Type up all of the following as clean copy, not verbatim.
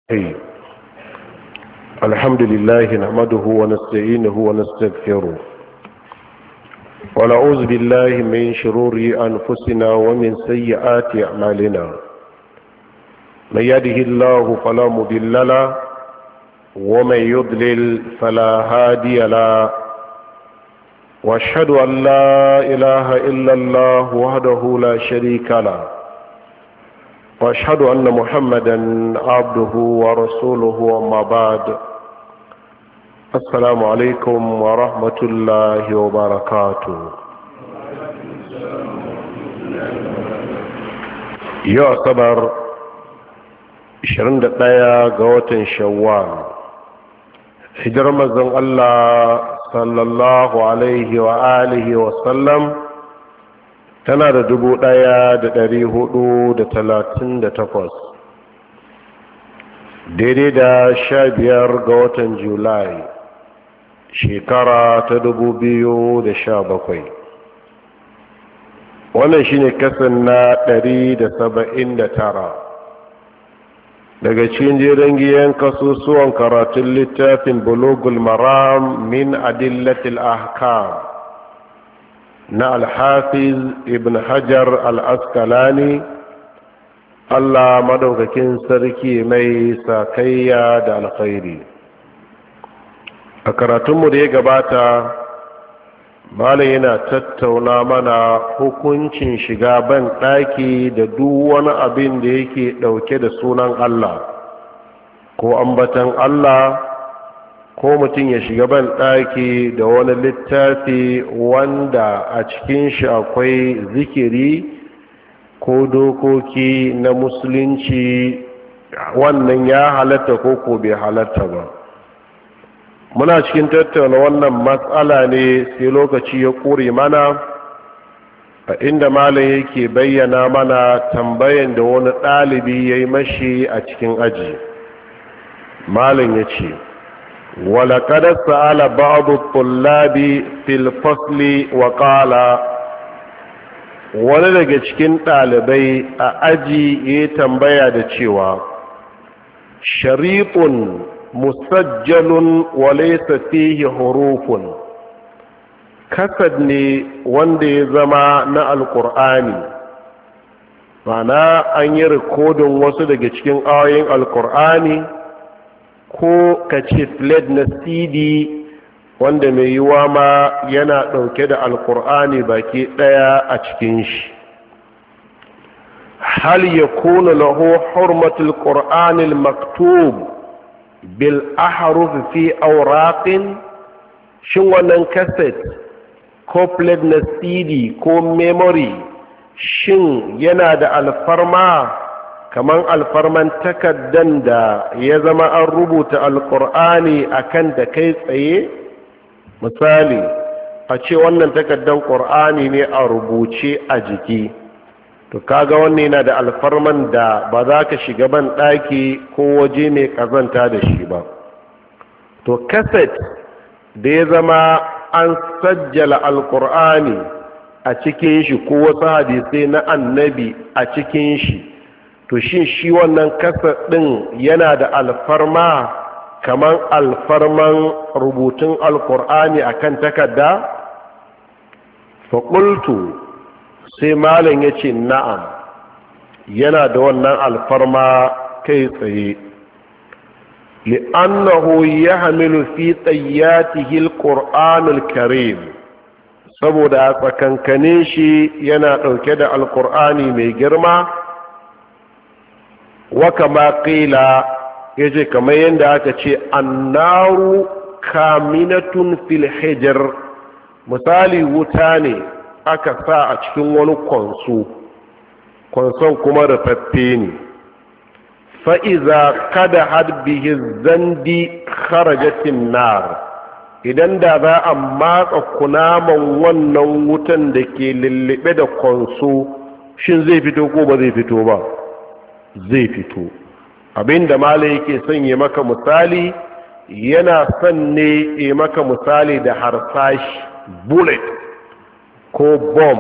الحمد لله نحمده ونستعينه ونستغفره ونعوذ بالله من شرور أنفسنا ومن سيئات أعمالنا من يهده الله فلا مضل له ومن يضلل فلا هادي له واشهد أن لا إله إلا الله وحده لا شريك له واشهد ان محمدا عبده ورسوله وما بعد السلام عليكم ورحمه الله وبركاته. يا صبر 21 ga watan shawwal hijirar manzon Allah sallallahu alaihi wa alihi wa sallam tana da 1438 daidai da 15 ga watan julai shekara ta 2017. wannan shine kasan na 179 daga cikin jerin giyan kasusuwan karatun littafin bulugul maram min adillatil ahkam na alhafiz ibn hajar al-askalani, Allah madaukakin sarki mai sakayya da alkhairi. A karatunmu da ya gabata malam yana tattauna mana hukuncin shiga ban ɗaki da duk wani abin da yake ɗauke da sunan Allah ko ambatan Allah, ko mutum ya shiga ban ɗaki da wani littafi wanda a cikin shi akwai zikiri ko dokoki na musulunci, wannan ya halatta ko bai halatta ba. Muna cikin tattauna wannan matsala ne sai lokaci ya ƙure mana, a inda malam yake bayyana mana tambayan da wani ɗalibi ya yi mashi a cikin aji. Malam ya ce, ولقد سأل بعض الطلاب في الفصل وقال wani daga cikin ɗalibai a aji ya tambaya da cewa sharifun musajjalun walaysa fihi hurufun, kasad ne wanda ya zama na alkur'ani, ma'ana an yi rikodin wasu daga cikin ayoyin alkur'ani ko ka ce plate na cd wanda mai yiwa ma yana ɗauke da alkur'ani baki ɗaya a cikin shi. hal ya kuna lahu hurmatul qur'anil maktub bil ahruf fi awraqin, shin wannan cassette ko plate na cd ko memory shin yana da alfarma kaman alfarman takaddan da ya zama an rubuta alkur'ani akan da kai tsaye? Misali, a ce wannan takaddan ƙur'ani ne a rubuce a jiki, to kaga wannan yana da alfarman da ba za ka shiga ban ɗaki ko waje mai ƙazanta da shi ba. To kaset da ya zama an sajjala alkur'ani a cikin shi ko wasu hadisai na annabi a cikin shi, to shi wannan kasar ɗin yana da alfarma kamar alfarman rubutun alkur'ani a kan takarda? faƙultu sai malam ya ce na'am, yana da wannan alfarma kai tsaye, li'annahu ya hamilu fi tsayyatihi alƙur'anul karim, saboda a tsakankanin shi yana ɗauke da alkur'ani mai girma. Waka ma ƙila ya ce kamar yadda aka ce annaru kaminatun fil hijir, misali wuta ne aka sa a cikin wani kwanson kuma rufaffe ne, fa'iza kada hadbihi zandi kharajatin nar, idan da za a matsa kunaman wannan wutan da ke lullube da kwanso, shin zai fito ko ba zai fito ba? Zai fito. Abinda malai yake son yi maka misali, yana son ne yi maka misali da harsashi, bullet ko bomb.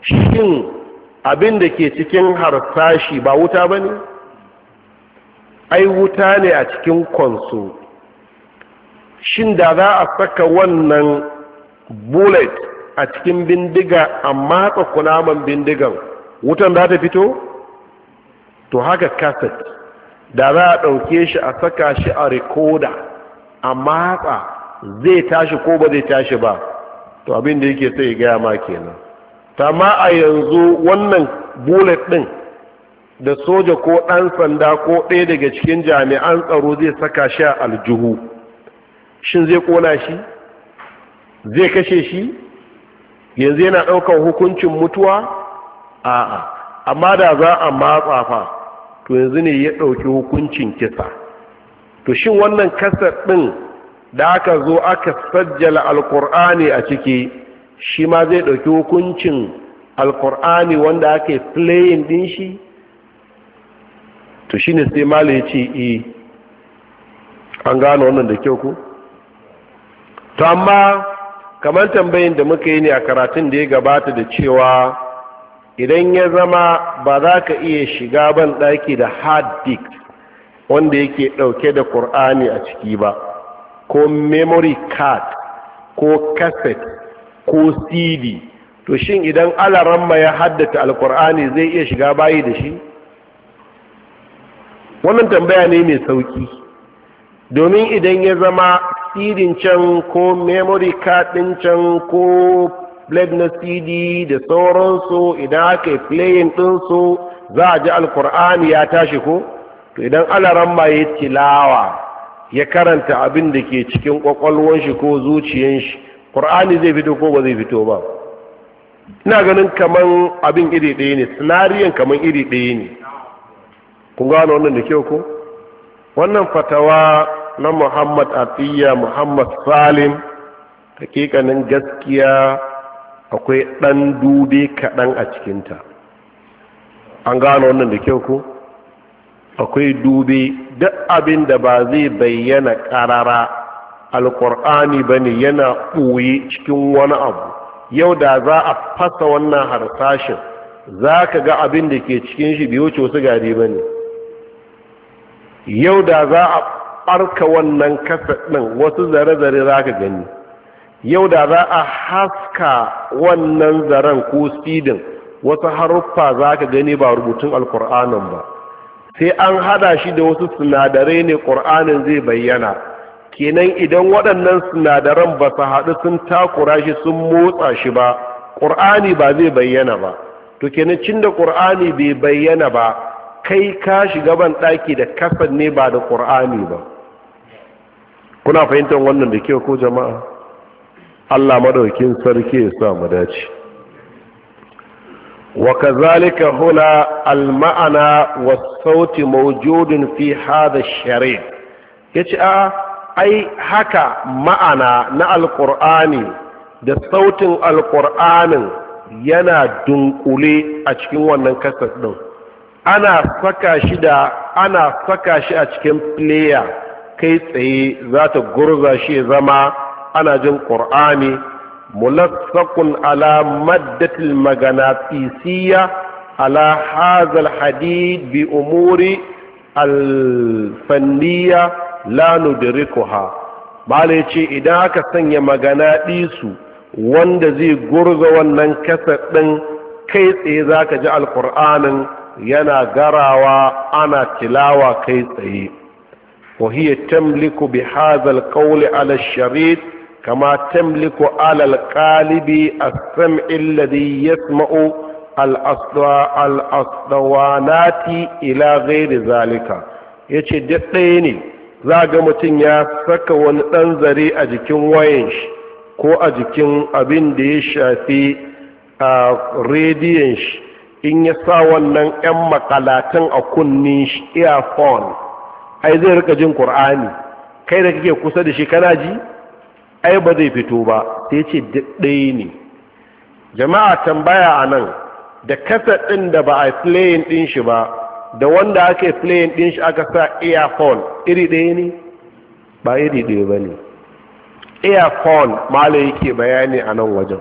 Shin abin da ke cikin harsashi ba wuta ba ne? ai wuta ne a cikin konso. Shin da za a saka wannan bullet a cikin bindiga a matsa kunaman bindigan, wutan za ta fito? To haka kaset da za a ɗauke shi a saka shi a rikoda a matsa, zai tashi ko ba zai tashi ba? To abin da yake sai ya gaya ma kenan. Ta ma a yanzu wannan bullet ɗin da soja ko ɗan sanda ko ɗaya daga cikin jami'an tsaro zai saka shi a aljihu, shin zai ƙona shi? Zai kashe shi? Yanzu yana ɗaukar hukuncin mutuwa? A'a, amma da za a matsa fa, to yanzu ne ya ɗauki hukuncin kisa. To shin wannan kasar ɗin da aka zo aka sajjala alkur'ani a ciki, shi ma zai ɗauki hukuncin alkur'ani wanda aka yi playing ɗin shi? To shi ne sai mala ya ce an gano wannan da kyau ku? To amma kamar tambayin da muka yi ne a karatun da ya gabata da cewa idan ya zama ba za ka iya shiga ban ɗaki da hard disk wanda yake ɗauke da ƙur'ani a ciki ba, ko memory card ko cassette ko cd, to shin idan alaramma ya haddata alƙur'ani zai iya shiga bayi da shi? Wannan tambaya ne mai sauki, domin idan ya zama cd can ko memory card ɗin can ko blade na cd da sauransu, idan aka yi playing ɗinsu za a ji alkur'ani ya tashi ko? To idan alaramma ya tilawa ya karanta abin da ke cikin kwakwalwar shi ko zuciyar shi, ƙur'ani zai fito ko ba zai fito ba? Ina ganin kaman abin iri ɗaya ne, sinariyan kaman iri ɗaya ne. Kun gano wannan da kyau ko? Wannan fatawa na Muhammad Atiyya Muhammad Salim, hakikanin gaskiya akwai ɗan dube kaɗan a cikinta. An gano wannan da kyau ko? Akwai dube, duk abin da ba zai bayyana ƙarara alƙur'ani ba ne, yana ɓoye cikin wani abu. Yau da za a fasa wannan harsashin, za ka ga abin da ke cikin shi bai wuce wasu gari ba ne. Yau da za a ɓarka wannan kasa ɗin, wasu zare-zare za ka gani. Yau da za a haska wannan zaren ko sidin, wasu haruffa za ka gani ba rubutun alkur'anin ba. Sai an hada shi da wasu sinadarai ne ƙur'anin zai bayyana. Kenan idan waɗannan sinadaran ba su haɗu sun takura shi sun motsa shi ba, ƙur'ani ba zai bayyana ba. To kenan cin da ƙur'ani bai bayyana ba, kai ka shiga ban ɗaki da kasan ne ba da ƙur'ani ba. Kuna fahimtar wannan da kyau ko jama'a? Allah madaukin sarki ya sa mu dace. Wa kazalika huna al-ma'ana was-sauti mawjudun fi hadha ash-shari'. Yace ai haka ma'ana na alqur'ani da sautin alqur'anin yana dunkule a cikin wannan kasar din. Ana saka shi a cikin player kai tsaye, za ta gurza shi ya zama ana jin ƙur'ani. Mulassaqun ala maddatil maganatisiya ala hadha alhadid bi umuri alfanniya la nudrikuha. Bale ce idan aka sanya magana ɗisu wanda zai gurza wannan kasar ɗin, kai tsaye zaka ji alƙur'anin yana garawa ana tilawa kai tsaye. وهي تملك بهذا القول على الشريط كما تملك على القالب السمع الذي يسمع الأصوانات إلى غير ذلك. yace duk ɗaya ne, za ga mutum ya saka wani ɗan zare a jikin wayan shi ko a jikin abin da ya shafi a rediyon shi, in ya sa wannan 'yan makalatan a kunnin shi, earphone, ai zai rika jin Qur'ani. Kai da kake kusa da shi kana ji? Ai ba zai fito ba. Sai ce ɗaya ne. Jama'a tambaya a nan, da kasa ɗin da ba a playing ɗin shi ba da wanda aka playing ɗin shi aka sa earphone, iri ɗaya ne? Ba iri ɗaya ba ne. Earphone mala yake bayani a nan wajen.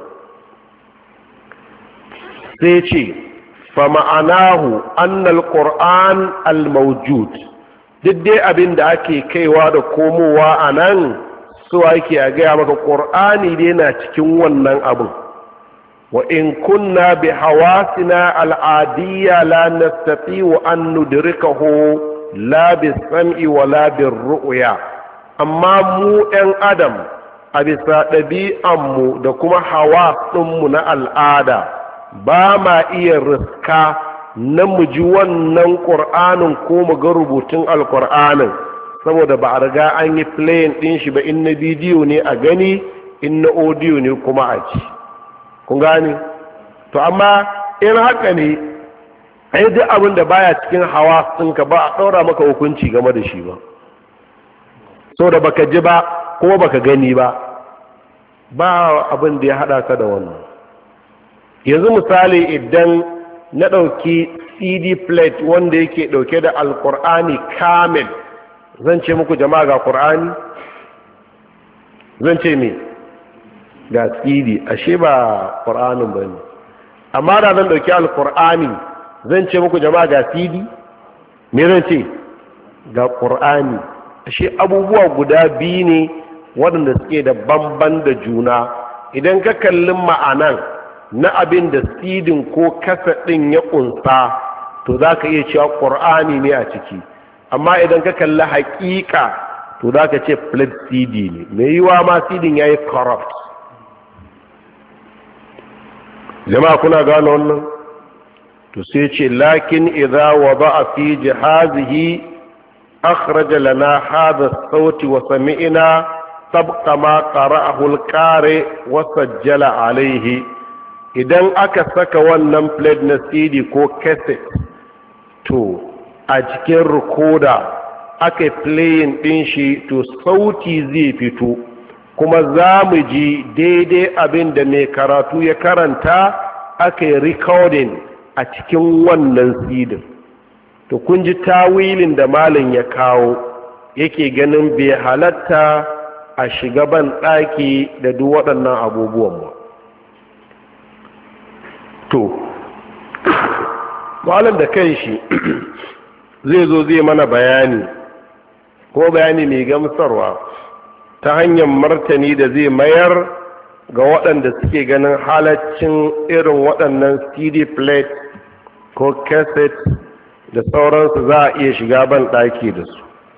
Sai ce fa ma'anahu annal Qur'an al-mawjud, duk dai abin da ake kaiwa da komowa a nan su ake a gaya maka ƙur'ani dai na cikin wannan abin. wa in kunna bi hawasina al'adiyya la nastati'u an nudrikahu la bis sam'i wa la bir ru'ya, amma mu ɗan adam a bisa ɗabi'anmu da kuma hawa ɗinmu na al'ada ba ma iya riska na mu ji wannan ƙur'anin ko mu ga rubutun alƙur'anin, saboda ba a riga an yi playing ɗin shi ba, in na bidiyo ne a gani, in na audio ne kuma a ji. kun gane? to amma in haka ne ai duk abin da baya cikin hawa ɗinka ba a ɗaura maka hukunci game da shi ba, saboda baka ji ba kuma baka gani ba abin da ya haɗa ka da wannan. yanzu misali idan na ɗauki cd plate wanda yake ɗauke da alƙur'ani kamil, zan ce muku jama'a ga ƙur'ani? zan ce me? ga cd, ashe ba ƙur'anin ba ne. amma da zan ɗauki alƙur'ani zan ce muku jama'a ga cd? me zan ce? ga ƙur'ani. ashe abubuwa guda biyu ne waɗanda suke da bamban da juna. idan ka kalli ma'anan na abin da sidin ko kasa ɗin ya ƙunsa, to za ka iya cewa ƙur'ani ne a ciki. amma idan ka kalli haƙiƙa, to za ka ce plate cd ne. mai yiwa ma sidin ya yi corrupt. jama'a kuna gano wannan? to sai ce lakin idza wada'a fi jihazihi akhraja lana hadha as-sauti wa sami'na sabqa ma qara'ahu al-qari wa sajjala alayhi. idan aka saka wannan plate na cd ko cassette, to a cikin recorder aka playing din shi, to sauti zai fito kuma za mu ji daidai abin da mai karatu ya karanta aka yi recording a cikin wannan cd. to kun ji tawilin da malam ya kawo, yake ganin bai halatta a shiga ban ɗaki da duk waɗannan abubuwan ba. to malam da kanshi zai zo zai mana bayani, ko bayani mai gamsarwa ta hanyar martani da zai mayar ga waɗanda suke ganin halaccin irin waɗannan cd plate ko cassette da sauransu za a iya shiga ban ɗaki da su.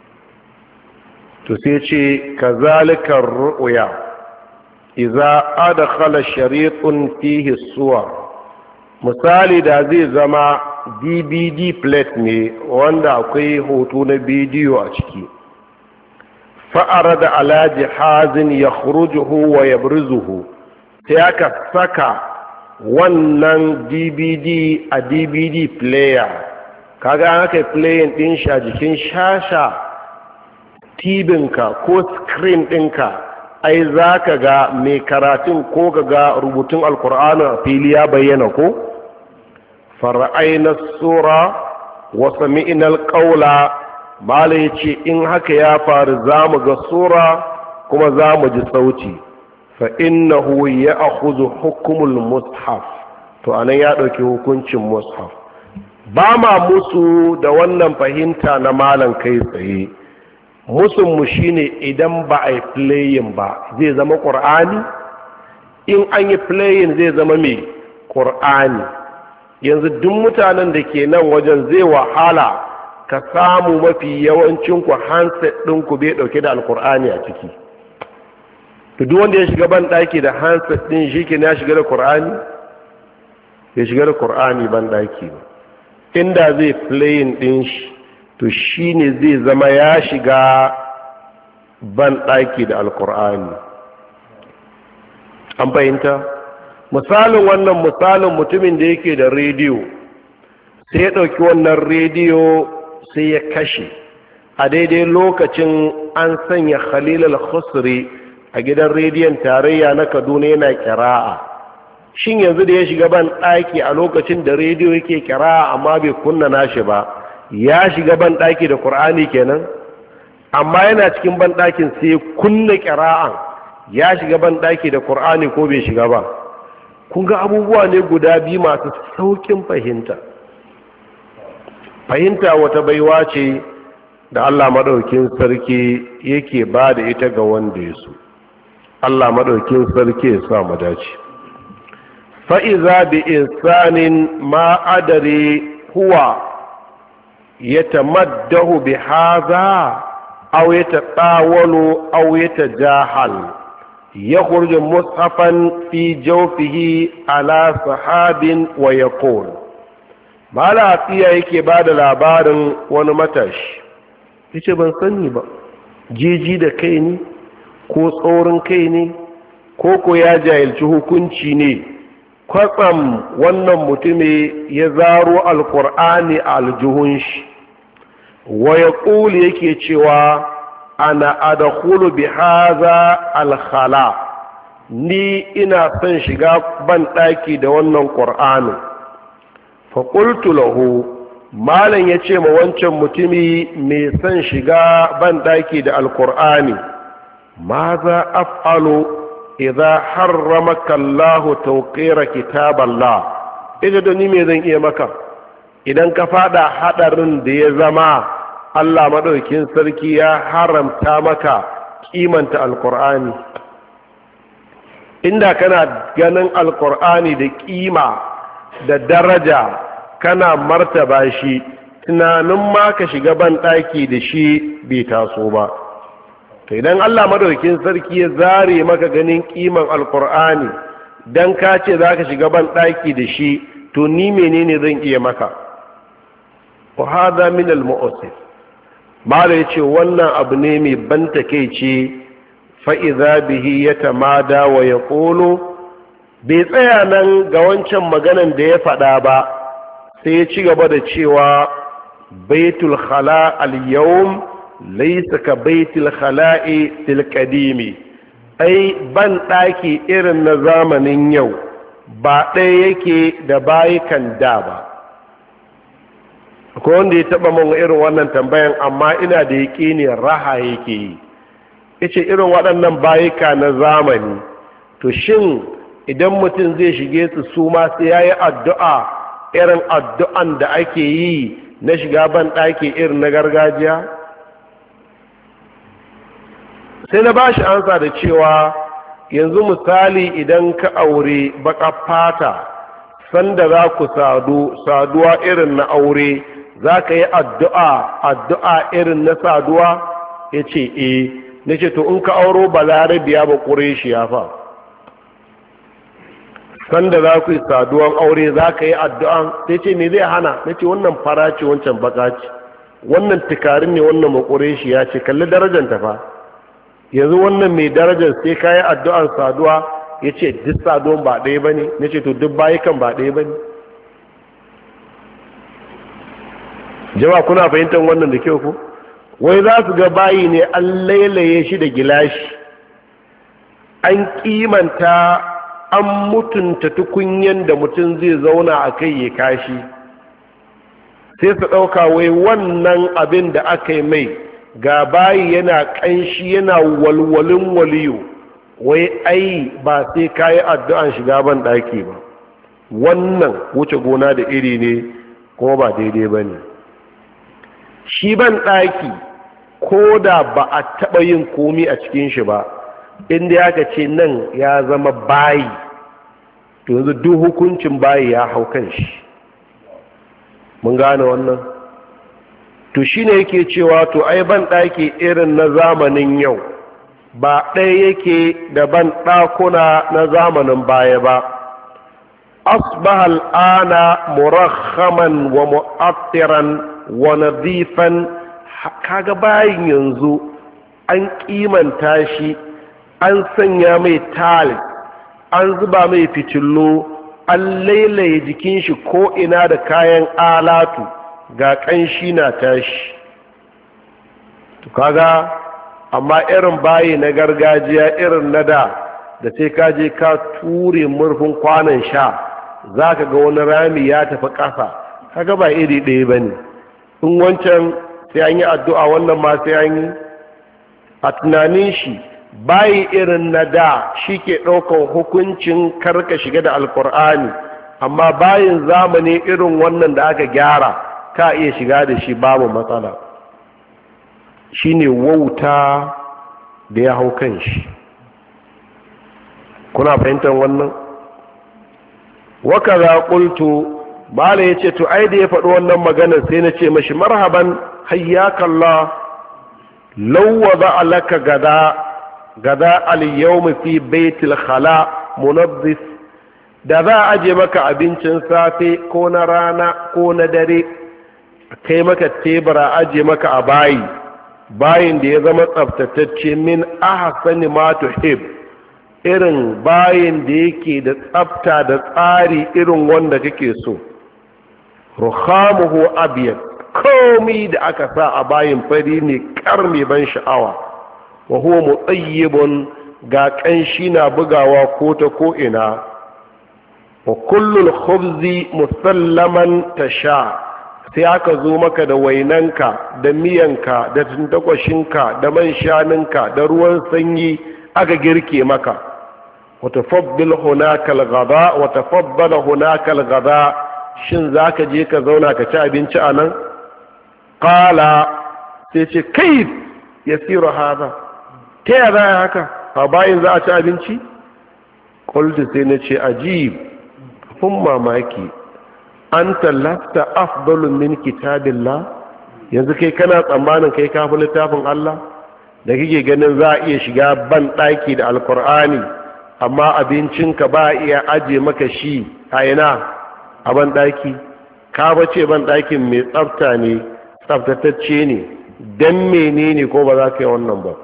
to sai ce kazalikar ru'ya idza adkhala shari'un fihi suwar. misali da zai zama dvd plate ne wanda akwai hoto na bidiyo a ciki, fa'ara da ala jihazin ya khurujuhu wa yabrizuhu, sai aka saka wannan dvd a dvd player. kaga an aka playin din shi a jikin shasha tibinka ko screen ɗinka, ai za ka ga mai karatun ko ka ga rubutun alkur'ani a fili ya bayyana ko? fara'aina sura wa sami'na alqawla, mala yace in haka ya faru zamu ga sura kuma zamu ji sauti, fa innahu ya'khudhu hukmul mushaf. to anan ya dauki hukuncin mushaf. ba ma musu da wannan fahimta na malan kai tsaye. musun mu shine idan ba a yi playing ba zai zama qur'ani, in an yi playing zai zama mai qur'ani. yanzu duk mutanen da ke nan wajen zai wahala ka samu mafi yawancin ku handset ɗinku bai ɗauke da alkur'ani a ciki. to duk wanda ya shiga ban ɗaki da handset ɗin shi ke ya shiga da qur'ani? ya shiga da qur'ani ban ɗaki ba. inda zai playing ɗin shi, to shi ne zai zama ya shiga ban ɗaki da alkur'ani. an fahimta? misalin wannan misalin mutumin da yake da rediyo, sai ya ɗauki wannan rediyo sai ya kashe a daidai lokacin an sanya Khalil al-Khusri a gidan rediyon tarayya na Kaduna yana kira'a. shin yanzu da ya shiga ban ɗaki a lokacin da rediyo yake kira'a amma bai kunna nashi ba, ya shiga ban ɗaki da Qur'ani kenan? amma yana cikin ban ɗakin sai kunna kira'an, ya shiga ban ɗaki da Qur'ani ko bai shiga ba? kun ga abubuwa ne guda biyu masu saukin fahimta. fahimta wata baiwa ce da Allah madaukin sarki yake ba da ita ga wanda ya so. Allah madaukin sarki ya sa mu dace. fa iza bi insanin ma adari huwa yatamaddahu bi hadha aw yatatawalu aw yatajahal yakhruju mushafan fi jawfihi ala sahabin wa yaqul. mala atiya yake ba da labarin wani matashi yace ban sani ba jeji da kai ne ko tsorin kai ne ko ya jahilci hukunci ne, kwatsam wannan mutumi ya zaro alkur'ani a aljihun shi wa ya ƙuli yake cewa ana adakhulu bi haza alkhala, ni ina son shiga ban ɗaki da wannan ƙur'ani. fa qultu lahu, malam ya ce ma wancan mutumi mai son shiga ban ɗaki da alkur'ani, ma za af'alu idza harramaka Allahu tawqira kitaballah. Da ni me zan iya maka idan ka fada hadarin da ya zama Allah madaukin sarki ya haramta maka kimanta alqur'ani? Inda kana ganin alqur'ani da kima da daraja kana martaba shi, tunanin ma ka shiga ban daki da shi bai taso ba. to idan Allah madaukakin sarki ya zare maka ganin kiman alqur'ani dan ka ce zaka shiga ban daki da shi, to ni menene zan iya maka? wa hada min al-mu'assif, mala yace wannan abu ne mai ban takeice. fa idza bihi yatamada wa yaqulu, bai tsaya nan ga wancan maganan da ya faɗa ba, sai ya ci gaba da cewa baitul khala al-yawm laysa ka baitul khala'i fil qadimi. ai ban daki irin na zamanin yau ba ɗaya yake da bayikan da ba. ko wanda ya taba mun irin wannan tambayan, amma ina da yaƙini raha yake yi. yace irin waɗannan bayika na zamani, to shin idan mutum zai shige su ma sai yayi addu'a irin addu'an da ake yi na shiga ban ɗaki irin na gargajiya? sai na bashi ansa da cewa yanzu misali idan ka aure baka fata, sanda za ku saduwa irin na aure, za ka yi addu'a irin na saduwa? ya ce na ce to in ka auro balarabiya ba ƙureshi ya fa, sanda za ku yi saduwan aure za ka yi addu'an? sai ce me zai hana? na ce wannan fara ce wancan baka ce, wannan tukarin ne wannan maƙureshi ya ce, kalli darajanta fa. yanzu wannan mai darajar sai ka yi addu'an saduwa? ya ce duk saduwan ba ɗaya ba ne? na ce to duk bayikan ba ɗaya ba ne? jama'a kuna fahimtar wannan da kyau ku? wai za su ga bayi ne an lailaye shi da gilashi, an kimanta, an mutunta tukunyen da mutum zai zauna a kai ya kashi, sai su ɗauka wai wannan abin da aka yi mai ga bayi yana ƙanshi yana walwalin waliyu, wai ai ba sai ka yi addu'an shiga ban ɗaki ba. wannan wuce gona da iri ne kuma ba daidai ba ne. shi ban ɗaki ko da ba a taɓa yin komi a cikin shi ba, inda ya ce nan ya zama bayi, to yanzu duk hukuncin bayi ya hau kan shi. mun gane wannan? to shi ne yake cewa to ai ban ɗaki irin na zamanin yau ba ɗaya yake da ban ɗakuna na zamanin baya ba. asbaha al'ana murakhaman wa mu'attiran wa nadifan. kaga bayin yanzu an kimanta shi, an sanya mai tile, an zuba mai fitillo, an lailaye jikin shi ko ina da kayan alatu, ga ƙanshi na tashi. to kaga amma irin bayi na gargajiya irin na da sai ka je ka ture murfin kwanan sha, za ka ga wani rami ya tafi ƙasa. kaga ba iri ɗaya ba ne. in wancan sai an yi addu'a, wannan ma sai an yi. a tunanin shi bayi irin na da shi ke ɗaukar hukuncin karka shiga da alkur'ani, amma bayin zamani irin wannan da aka gyara ka iya shiga da shi babu matsala. shine wauta da ya hau kan shi. kuna fahimtar wannan? waka za ƙultu bala ya ce to ai da ya faɗi wannan maganar sai na ce mashi marhaban hayyakallah lauwa za a laka gada al-yawmi fi baitul khala munazzif, da za a aje maka abincin safe ko na rana ko na dare, kai maka tebura aje maka a bayin da ya zama tsaftatacce min ahsani ma tuhib, irin bayin da yake da tsafta da tsari irin wanda kake so, ruhamuhu abyad, komi da aka sa a bayin fari ne karmi ban sha'awa, wa huwa mutayyibun, ga kanshi na bugawa ko ta ko ina, wa kullul khubzi musallaman tasha, sai aka zo maka da wainanka da miyanka da tuntakwashinka da man shanunka da ruwan sanyi aka girke maka. وتفضل هناك الغداء وتفضل هناك الغداء، shin zaka je ka zauna ka ci abinci anan? Qala, sai ce kai yasiru hada, ta yaya za haka a bayin za a ci abinci? Qultu sai na ce ajib, kun mamaki, anta lasta afdalu min kitabillah, yanzu kai kana tsammanin kai kafin littafin Allah da kike ganin za a iya shiga ban daki da alqur'ani, amma abincinka ba iya aje maka shi a ina a banɗaki? ka bace banɗakin mai tsafta ne, tsaftatacce ne, don menene ko ba za ka yi wannan ba?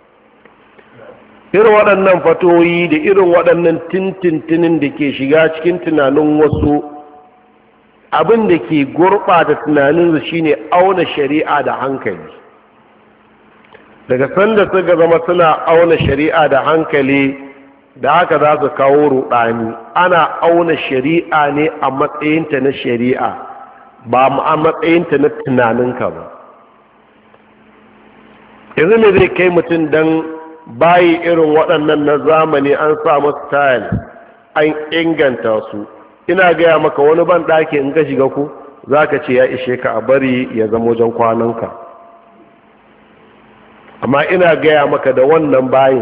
irin waɗannan fatoyi da irin waɗannan tintintinin da ke shiga cikin tunanin wasu, abin da ke gurɓata tunaninsu shine auna shari'a da hankali. daga sanda suka zama suna auna shari'a da hankali, da haka za su kawo ruɗani. ana auna shari'a ne a matsayinta na shari'a, ba a matsayinta na tunaninka ba. yanzu me zai kai mutum don bayi irin waɗannan na zamani an samu style an inganta su? ina gaya maka wani ban ɗaki in ka shiga ku za ka ce ya ishe ka a bari ya zama wajen kwananka. amma ina gaya maka da wannan bayin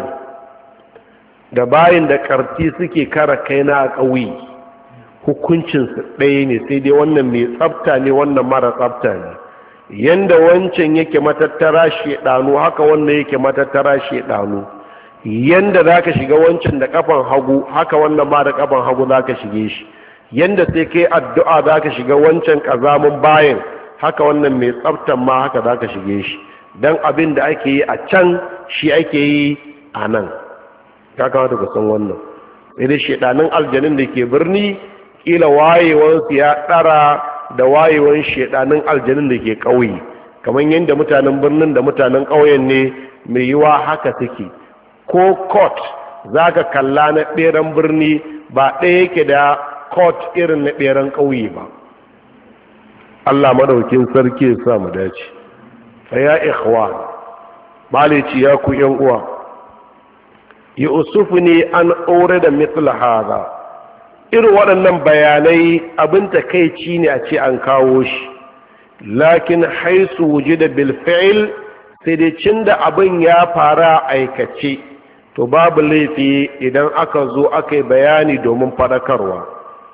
da bayin da karti suke kara kaina a ƙauye, hukuncinsu ɗaya ne, sai dai wannan mai tsafta ne wannan mara tsafta ne. yanda wancan yake matattara shedanu haka wannan yake matattara shedanu. yanda za ka shiga wancan da kafan hagu haka wannan ma da kafan hagu za ka shige shi. yanda sai kai addu'a za ka shiga wancan ƙazamin bayin, haka wannan mai tsaftan ma haka za ka shige shi. don abin da ake yi a can shi ake yi a nan. ya kamata ku san wannan. sai dai shedanin aljanin da ke birni kila wayewansu ya ɗara da wayewan shedanin aljanin da ke ƙauye, kamar yadda mutanen birnin da mutanen ƙauyen ne mai yiwa haka suke. ko court za ka kalla na ɓeran birni ba ɗaya yake da court irin na ɓeran ƙauye ba. Allah madaukin sarki ya sa mu dace. fa ya ikhwan, malici ya ku yan uwa, yusufuni an aure da mithla hada, irin waɗannan bayanai abin takeici ne a ce an kawo shi, lakin haisu wujida bil fi'l, sai dai cinda abin ya fara aikace to babu laifi idan aka zo aka yi bayani domin fadakarwa.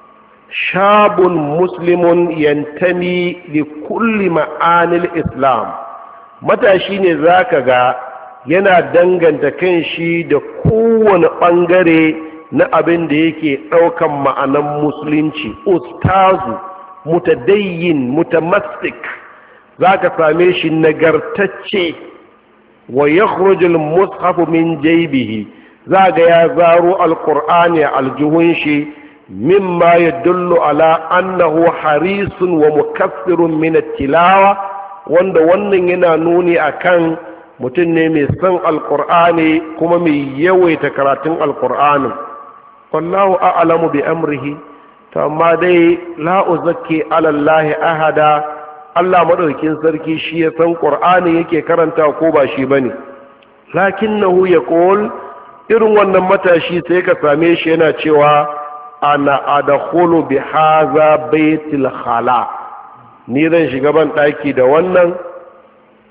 shabun muslimun yantami li kulli ma'anil islam, matashi ne zaka ga yana danganta kan shi da kowane ɓangare na abin da yake ɗaukan ma'anan musulunci. ustazu, mutadayyin, mutamassik, za ka same shi nagartacce. wa yakhrujul mushafu min jaybihi, za ga ya zaro alqur'ani a aljihun shi, mimma yadullu ala annahu harisun wa mukaffirun min at-tilawa, wanda wannan yana nuni akan mutum ne mai son alkur'ani kuma mai yawaita karatun alkur'anin. wallahu a'lamu bi amrihi, to amma dai la uzakki ala allahi ahada, Allah madaukakin sarki shi ya san qur'ani yake karanta ko ba shi bane. lakinnahu yaqul, irin wannan matashi sai ka same shi yana cewa ana adkhulu bi hadha baitil khala, ni zan shiga ban daki da wannan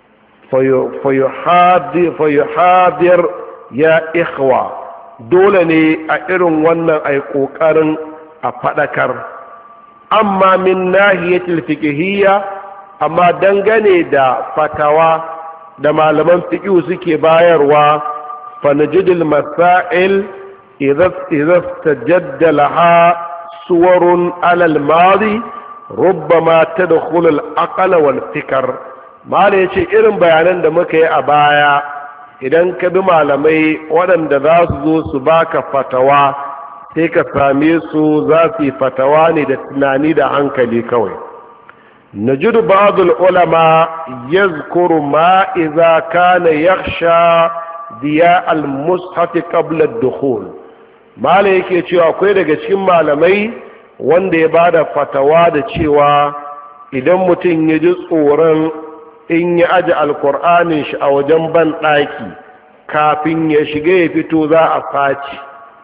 fayuhadir ya ikhwa, dole ne a irin wannan ai ƙoƙarin a faɗakar. Amma min nahiyatil fiqhiyya, amma dangane da fatawa da malaman fiqh suke bayarwa, fa najidul masail idza tajadda laha suwarun alal madi rubbama tadkhulu al-aql wal fikr. mala yace irin bayanan da muka yi a baya, idan ka bi malamai waɗanda za su zo su baka fatawa, sai ka same su za su yi fatawa ne da tunani da hankali kawai. najidu ba'dul ulama yazkuru ma idza kana yakhsha diya al-mushaf qabla ad-dukhul. mala yake cewa akwai daga cikin malamai wanda ya bada fatawa da cewa idan mutum ya ji tsoron in ya aje alkur'anin shi a wajen ban ɗaki kafin ya shiga ya fito za a faci.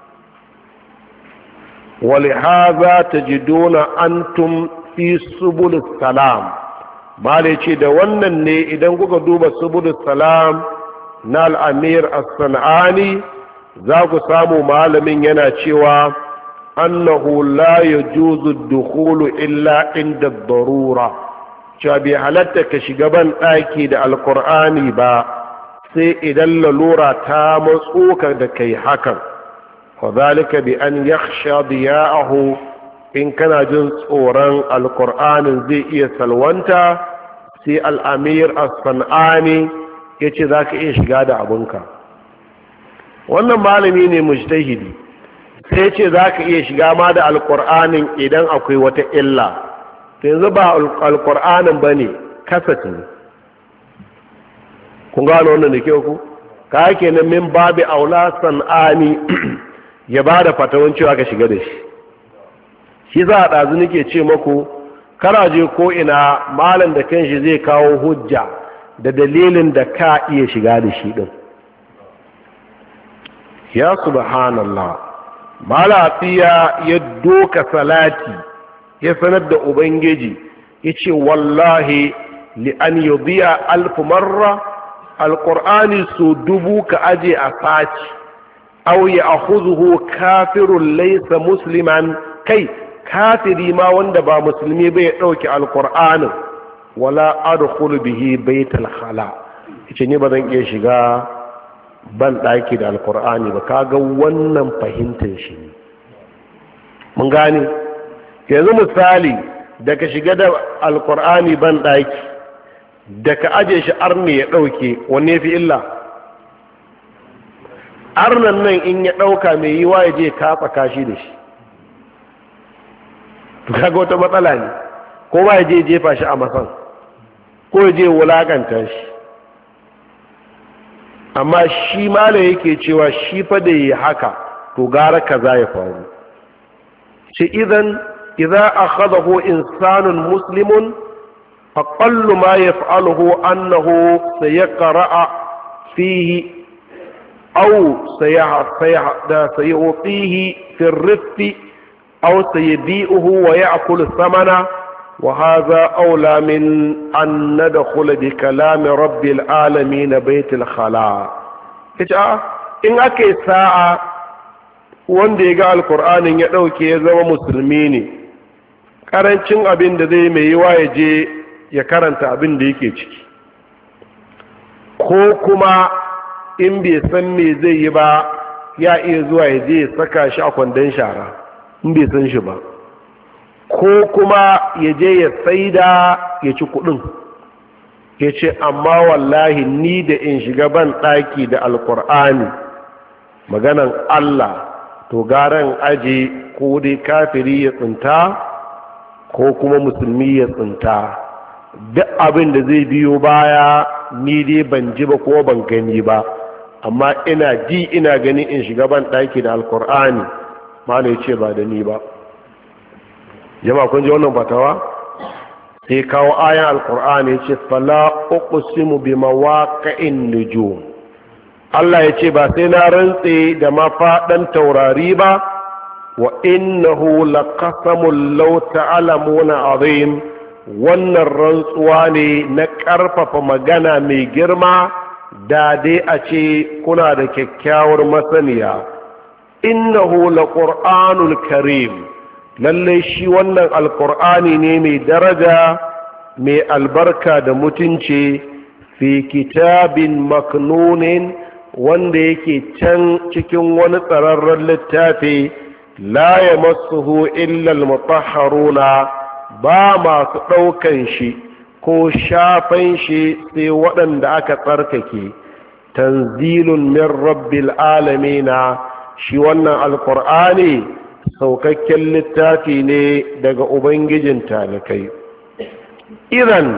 walihaza tajiduna antum fi subulus salam. mala ce da wannan ne idan kuka duba subulus salam na al'amir as-san'ani za ku samu malamin yana cewa annahu la yajuzu ad-dukhulu illa inda ad-darura, cewa bai halatta ka shiga ban ɗaki da alkur'ani ba sai idan lalura ta matso ka da kai hakan. wa zalika bi an yakhsha diya'ahu, in kana jin tsoron alkur'anin zai iya salwanta, sai al'amir as-san'ani yace zaka iya shiga da abinka. wannan malami ne mujtahidi, sai ce zaka iya shiga ma da alkur'anin idan akwai wata illa. yanzu ba alkur'anin ba ne, kasat ne. kun gano wannan da kyau ku? ka ake nan min babu aula san'ani ya ba da fatawan cewa ka shiga da shi. shi za a ɗazu nake ce maku, karaje ko ina malam da kanshi zai kawo hujja da dalilin da ka iya shiga da shi ɗin. ya subhanallah, malafiya ya doka salati ya sanar da ubangiji ya ce wallahi li'an yudiya alfu marra alƙur'ani su 1000 ka aje a faci, au ya akhudhu kafirun laysa musliman, kai kafiri ma wanda ba musulmi bai ɗauki alƙur'anin, wala adkhulu bihi baital khala, yace ni ba zan iya shiga ban ɗaki da alƙur'ani ba. kaga wannan fahimtar shi ne. mun gane yanzu misali da ka shiga da alkur'ani ban ɗaki da ka aje shi arni ya ɗauke, wanne fi illa? arnan nan in ya ɗauka mai yiwa ya je kafa kashi da shi, to kaga wata matsala ne. ko ba ya je jefa shi a masan, ko ya je wulakanta shi. amma shi mala yake cewa shi fa da yi haka to gara kaza ya faru. ce idan idza akhadahu insanun muslimun aqallu ma yaf'aluhu annahu sayaqra'a fihi aw sayu'tihi fi ar-rifq aw saybi'uhu wa ya'kulu thamana, wa hadha awla min an nadkhula bi kalami rabbil alamin baytil khala. ita in akai sa'a wanda ya ga alkur'anin ya ɗauke ya zama musulmi ne, ƙarancin abin da zai mai yiwa ya je ya karanta abin da yake ciki, ko kuma in bai san me zai yi ba ya iya zuwa ya je ya saka shi a kwandon shara in bai san shi ba, ko kuma ya je ya saida ya ci kuɗin. ya ce amma wallahi ni da in shiga ban ɗaki da alkur'ani maganan Allah to garan aje ko dai kafiri ya tsinta ko kuma musulmi ya tsinta. duk abin da zai biyo baya ni dai ban ji ba ko ban gani ba, amma ina ji ina gani in shiga ban ɗaki da alkur'ani. mana ya ce ba da ni ba. jama'a kun ji wannan fatawa? sai kawo ayan alkur'ani ya ce fala uqsimu bi mawaqi'in nujum. Allah ya ce ba sai na rantse da mafaɗan taurari ba, wa innahu laqasamun law ta'lamuna azim, wannan rantsuwa ne na ƙarfafa magana mai girma da dai a ce kuna da kyakkyawar masaniya. Innahu laqur'anul karim, lallai shi wannan alqur'ani ne mai daraja mai albarka da mutunci, fi kitabin maknunin, wanda yake can cikin wani tsararren littafi, la yamassuhu illa almutahharuna, ba masu ɗaukan shi ko shafan shi sai waɗanda aka tsarkake. Tanzilun min rabbil alamina, shi wannan alkur'ani saukakken littafi ne daga ubangijin talikai. Idan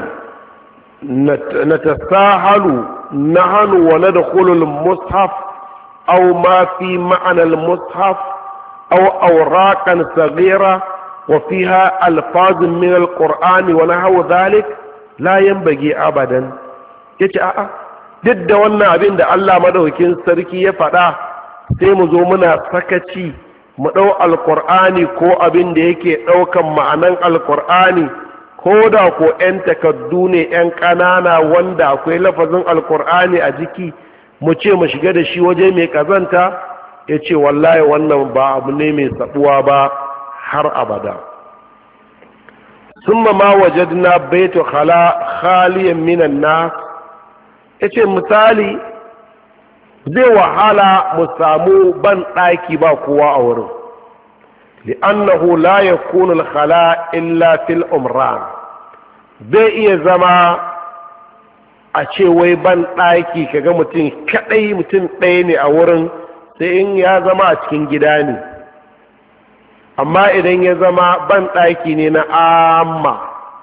natasahalu nahnu wa nadkhulu al-mushaf aw ma fi ma'na al-mushaf aw awraqan saghira wa fiha alfaz min al-qur'ani wa nahwu dhalik la yanbaghi abadan. Yace a'a, duk da wannan abin da Allah madaukakin sarki ya faɗa, sai mu zo muna sakaci mu ɗau alkur'ani ko abin da yake ɗaukan ma'anan alkur'ani, ko da ko 'yan takardu ne 'yan ƙanana wanda akwai lafazin alkur'ani a jiki, mu ce mu shiga da shi waje mai ƙazanta. Ya ce wallahi wannan ba abu ne mai saɓuwa ba har abada. Summa ma wajadna baitu khaliyan minan nas, ya ce misali zai wahala mu samu ban ɗaki ba kowa a wurin, li'annahu la yakunu al-khala illa fil umran. Zai iya zama a ce wai ban ɗaki kaga mutum kaɗai, mutum ɗaya ne a wurin, sai in ya zama a cikin gida ne. Amma idan ya zama ban ɗaki ne na amma,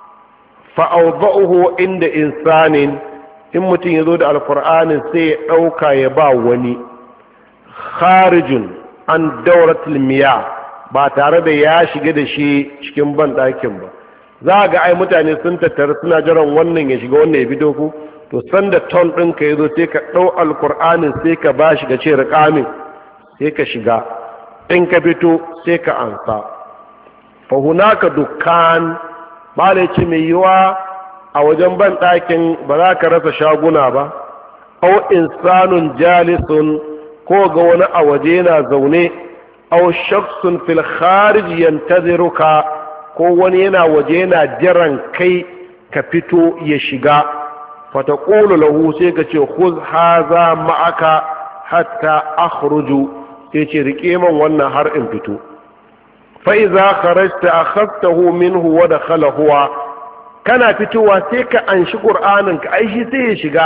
fa'awba'uhu inda insanin, in mutum ya zo da alkur'anin sai ya ɗauka ya ba wani, kharijun an dauratul miya, ba tare da ya shiga da shi cikin ban ɗakin ba. Za ga ai mutane sun tattara suna jiran wannan ya shiga wannan ya fito ku, to sanda ton ɗinka ya zo sai ka ɗau alkur'anin sai ka ba shi ga ce riƙamin, sai ka shiga, in ka fito sai ka ansa. fa hunaka dukkan, ba da ce mai yiwa a wajen ban ɗakin ba za ka rasa shaguna ba, au insanun jalisun, ko ga wani a waje yana zaune, au shaksun fil kharij yantaziruka, ko wani yana waje yana jiran kai ka fito ya shiga. Fataqulu lahu, sai ka ce khudh hadha ma'aka hatta akhruju, sai ce rike man wannan har in fito. Fa idza kharajta akhadtahu minhu wa dakhala huwa, kana fitowa sai ka anshi qur'anin ka, ai shi sai ya shiga.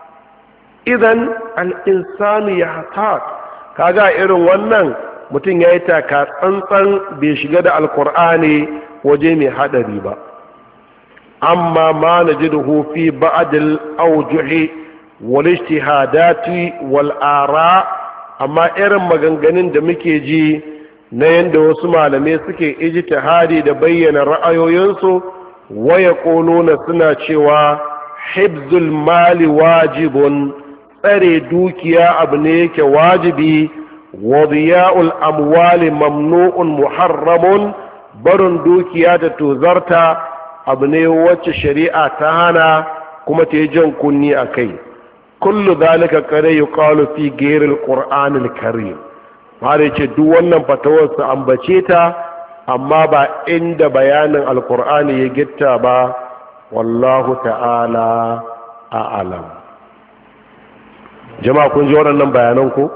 Idan al-insanu yahtat, kaga irin wannan mutum yayi taka tsantsan bai shiga da alqur'ani waje mai hadari ba. Amma ma najiduhu fi ba'd al-awjuh wal ijtihadati wal ara, amma irin maganganun da muke ji na yanda wasu malamai suke ijtihadi da bayyana ra'ayoyinsu, waya ƙonona suna cewa hibzul mali wajibun, tsare dukiya abu ne yake wajibi, wadiya'ul amwali mamnu'un muharramun, barin dukiya da tozarta abu ne wacce shari'a ta hana kuma ta yi jan kunni a kai. Kullu zalika kare yuqalu fi ghayril qur'anil karim, har yace duk wannan fatawar su ambace ta, amma ba inda bayanin alkur'ani ya gitta ba. Wallahu ta'ala a'lam. Jama'a kun ji waɗannan bayanan ko?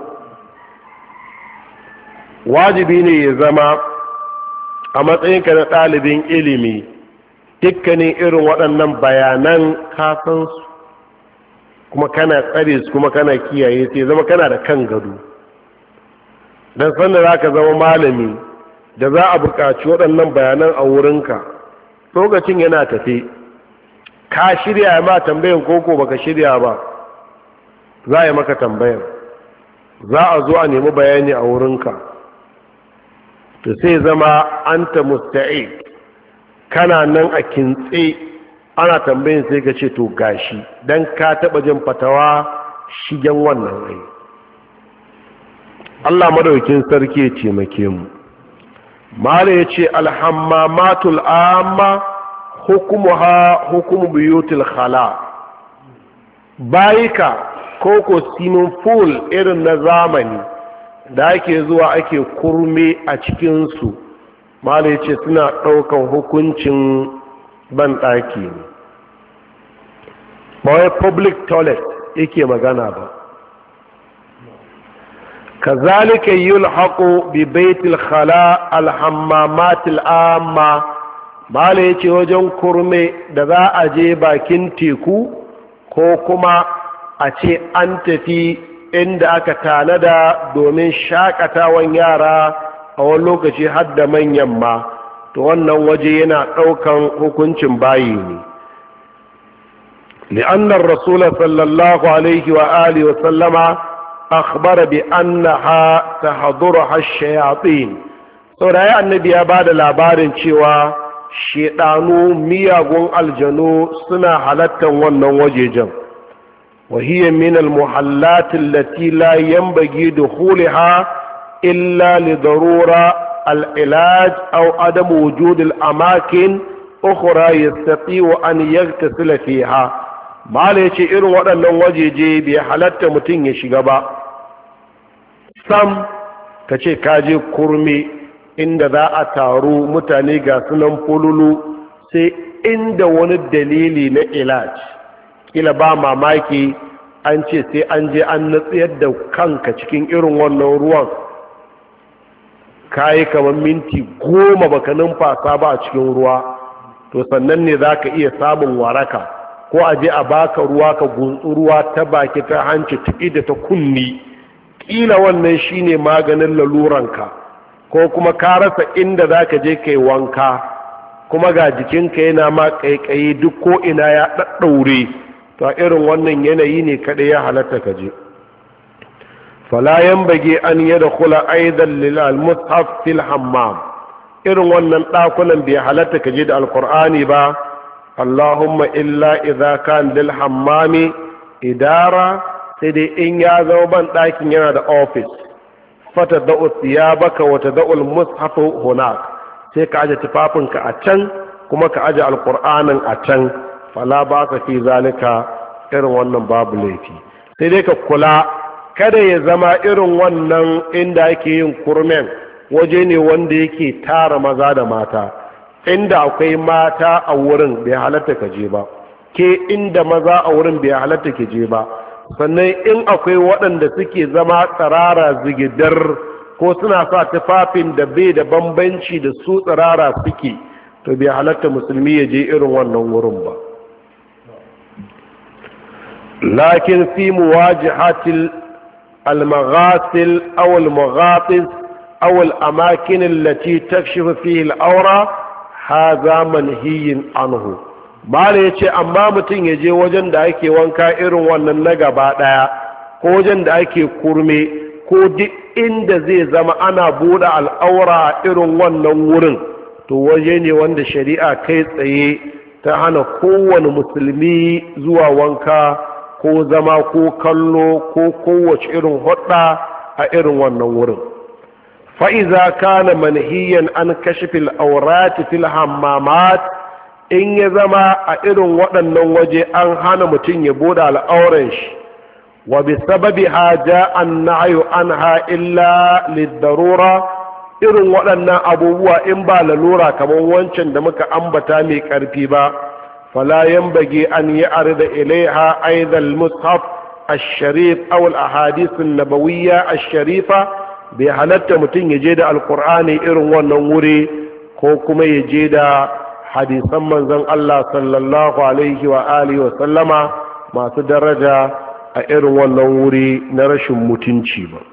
Wajibi ne ya zama a matsayinka na ɗalibin ilimi dukkanin irin waɗannan bayanan kasansu, kuma kana tsare su, kuma kana kiyaye su, ya zama kana da kan gado. Don sanda za ka zama malami da za a buƙaci waɗannan bayanan a wurinka, lokacin yana tafe, ka shirya ma tambayan koko baka shirya ba, za a yi maka tambayan, za a zo a nemi bayani a wurinka, to sai zama anta musta'id, kana nan a kintse, ana tambayin sai ka ce to gashi, dan ka taɓa jin fatawa shigen wannan ai. Allah madaukin sarki ya taimake mu. Mala ya ce alhammamatul amma hukumuha hukumu buyutul khala, bayika ko swimming pool irin na zamani da ake zuwa ake kurme a cikinsu, malai ce suna ɗaukan hukuncin banɗaki ne, ba wai public toilet yake magana ba. kazalika yulhaqu bi baitil khala al hammamatil amma, malai yace wajen kurme da za a je bakin teku ko kuma a ce an tafi inda aka tanada domin shakatawan yara a wani lokaci har da manyan ma, to wannan waje yana ɗaukan hukuncin bayi ne. li'annar rasul sallallahu alaihi wa alihi wa sallama akhbara bi annaha tahdhuruha ash-shayatin, saboda ya annabi ya bada labarin cewa shedanu miyagun aljanu suna halattan wannan wajejen. وهي من المحلات التي لا ينبغي دخولها إلا لضرورة العلاج أو عدم وجود الأماكن أخرى يستطيع أن يغتسل فيها. ما ليش إيرو ودن وجيجي بحالات متين يشغبا sam kace kaje kurmi inda za a taru mutane ga sunan fululu, sai inda wani dalili na ilaj, kila ba mamaki an ce sai an je an natsayar da kanka cikin irin wannan ruwan kayi kamar minti 10 baka numfasa ba a cikin ruwa, to sannan ne za ka iya samun waraka, ko a je a baka ruwa ka guntsu ruwa ta baki ta hanci ta da ta kunni, kila wannan shine maganin laluranka, ko kuma ka rasa inda za ka je kai wanka kuma ga jikinka yana ma kaikayi duk ko ina ya ɗaɗɗaure, to a irin wannan yanayi ne kaɗai ya halatta ka je. fala yanbaghi an yadkhula aidan lil mushaf fil hammam, irin wannan ɗakunan bai halatta ka je da alqur'ani ba, allahumma illa idza kan lil hammami idara, sai dai in ya zama ban ɗakin yana da office, fata da'u thiyabaka wa tada'u al mushaf hunak, sai ka aje tufafinka a can kuma ka aje alqur'anin a can, fala ba ka fi zalika, irin wannan babu laifi. sai dai ka kula kada ya zama irin wannan inda ake yin kurmen waje ne wanda yake tara maza da mata, inda akwai mata a wurin bai halatta ka je ba, ke inda maza a wurin bai halatta ke je ba, sannan in akwai waɗanda suke zama tsirara zigidar ko suna sa tufafin da bai da bambanci da su tsirara suke, to bai halatta musulmi ya je irin wannan wurin ba. lakin fi muwajihatil al-maghasil aw al-maghatis aw al-amakin allati takshifu fihi al-awra hadha manhiyin anhu. mala yace amma mutum ya je wajen da ake wanka irin wannan na gaba daya, ko wajen da ake kurme, ko duk inda zai zama ana buɗe al'aura irin wannan wurin, to waje ne wanda shari'a kai tsaye ta hana kowane musulmi zuwa wanka ko zama ko kallo ko kowace irin hudda a irin wannan wurin. fa'iza kana manhiyan an kashifil aurati fil hammamat, in ya zama a irin waɗannan waje an hana mutum ya buɗe al'auran shi, wa bi sababi haja an na'ayu anha illa lidarura, irin waɗannan abubuwa in ba lalura kamar wancan da muka ambata mai ƙarfi ba, fala yanbaghi an ya'rida ilaiha aidan al-mushaf ash-sharif aw al-ahadith an-nabawiyya ash-sharifa, bai halatta mutum ya je da alqur'ani irin wannan wuri ko kuma ya je da hadisan manzon Allah sallallahu alaihi wa alihi wa sallama masu daraja a irin wannan wuri na rashin mutunci ba.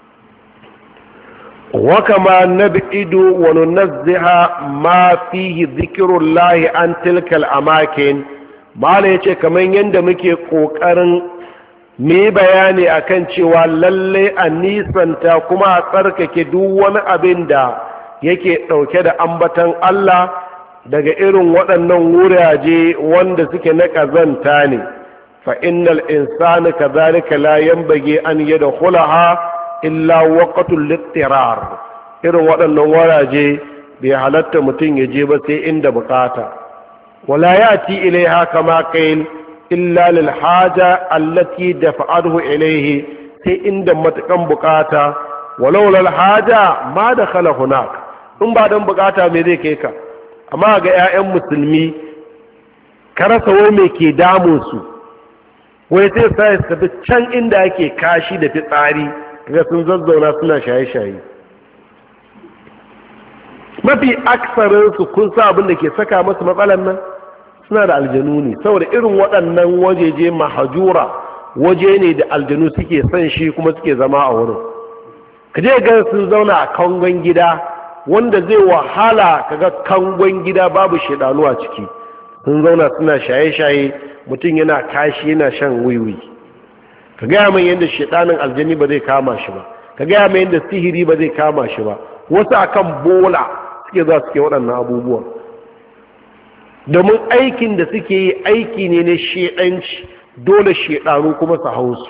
وكما نبعد وننزه ما فيه ذكر الله عن تلك الأماكن، ما ليش كمان يندمك قوكرن مي بياني akan cewa lalle a nisanta kuma a tsarkake duk wani abin da yake ɗauke da ambatan Allah daga irin waɗannan wuraje wanda suke na ƙazanta ne. fa innal insana kadhalika la yanbaghi an yadkhulaha illa waqatul littirar, irin waɗannan waraje bai halatta mutum ya je ba sai inda bukata. wala yati ilaiha kama qil illa lil haja allati dafa'ahu ilaihi, sai inda matakan bukata, walau lal haja ma dakhala hunak, in ba dan bukata me zai kai ka. Amma ga 'ya'yan musulmi ka rasa wai me ke damun su, wai sai su tafi can inda ake kashi da fitsari kaga sun zazzauna suna shaye-shaye. Mafi aksarinsu kun sa abin da ke saka masu matsalan nan suna da aljanu ne, saboda irin waɗannan wajeje mahajura waje ne da aljanu suke son shi kuma suke zama a wurin. Ka je ga sun zauna a kangon gida wanda zai wahala kaga kangon gida babu shedanu a ciki, sun zauna suna shaye-shaye, mutum yana kashi yana shan wiwi. Ka gaya mai yadda shedanin aljani ba zai kama shi ba, ka gaya mai yadda sihiri ba zai kama shi ba. Wasu akan bola suke za suke waɗannan abubuwan, domin aikin da suke yi aiki ne na shedanci, dole shedanu kuma su hausu.